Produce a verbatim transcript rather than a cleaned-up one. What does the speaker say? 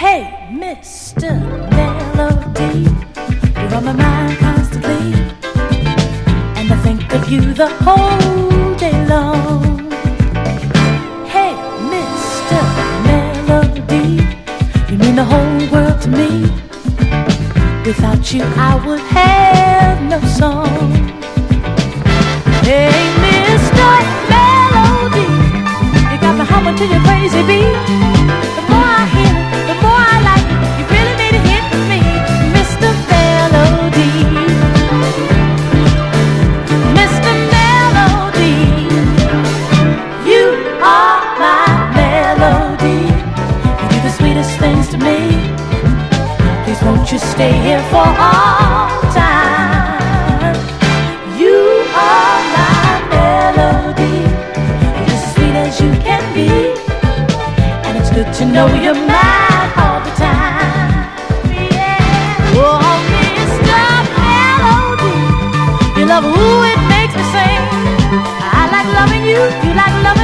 Hey, Mister Melody, you're on my mind constantly, and I think of you the whole day long. Hey, Mister Melody, you mean the whole world to me. Without you I would have no song. Hey, Mister Melody, you got me humming to your crazy beat. The more I hear it, the more I like it. You really made a hit for me, Mister Melody. Mister Melody, you are my melody. You do the sweetest things to me. Please won't you stay here for all time. You are my melody. You're as sweet as you can be, and it's good to know you're mine all the time. Yeah. Oh, Mister Melody, you love who it makes me sing. I like loving you, you like loving